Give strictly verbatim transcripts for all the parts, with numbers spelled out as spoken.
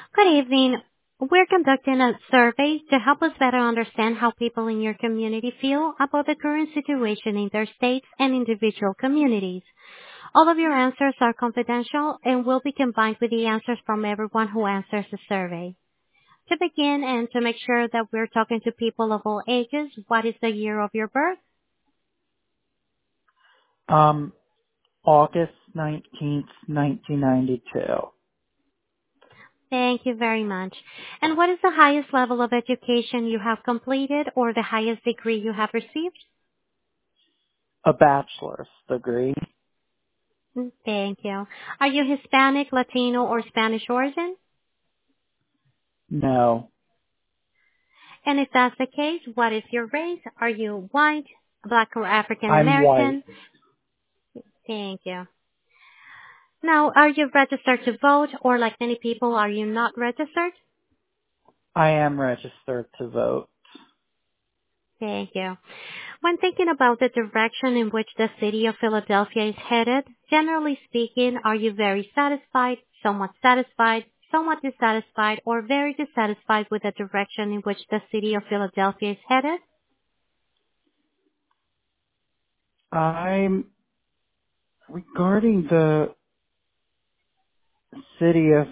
Good evening. We're conducting a survey to help us better understand how people in your community feel about the current situation in their states and individual communities. All of your answers are confidential and will be combined with the answers from everyone who answers the survey. To begin and to make sure that we're talking to people of all ages, what is the year of your birth? Um, August nineteenth, nineteen ninety-two. Thank you very much. And what is the highest level of education you have completed or the highest degree you have received? A bachelor's degree. Mm, Thank you. Are you Hispanic, Latino, or Spanish origin? No, And if that's the case, what is your race? Are you white, black, or African I'm white. American? Thank you. Now, are you registered to vote, or like many people, are you not registered? I am registered to vote. Thank you. When thinking about the direction in which the city of Philadelphia is headed, generally speaking, are you very satisfied, somewhat satisfied, somewhat dissatisfied, or very dissatisfied with the direction in which the city of Philadelphia is headed? I'm, regarding the city of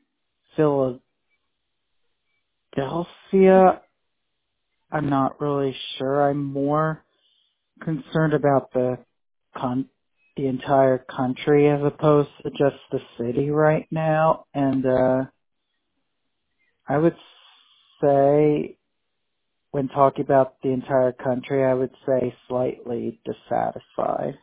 Philadelphia, I'm not really sure. I'm more concerned about the con- the entire country as opposed to just the city right now. And, uh, I would say when talking about the entire country, I would say slightly dissatisfied.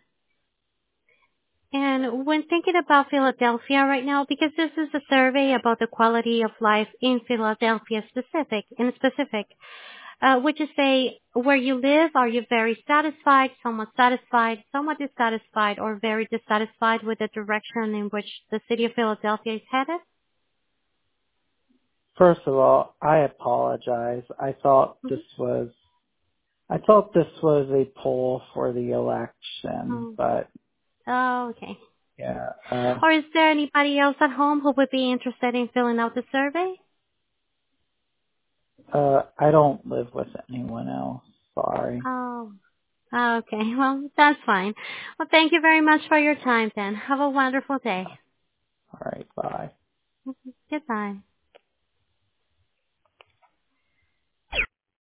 And when thinking about Philadelphia right now, because this is a survey about the quality of life in Philadelphia specific, in specific, uh, would you say where you live, are you very satisfied, somewhat satisfied, somewhat dissatisfied, or very dissatisfied with the direction in which the city of Philadelphia is headed? First of all, I apologize. I thought this Mhm. was, I thought this was a poll for the election, Oh, but oh, okay. yeah, uh, Or is there anybody else at home who would be interested in filling out the survey? uh, I don't live with anyone else. Sorry. Oh, okay. Well, that's fine. Well, thank you very much for your time then. Have a wonderful day. All right, bye. Goodbye.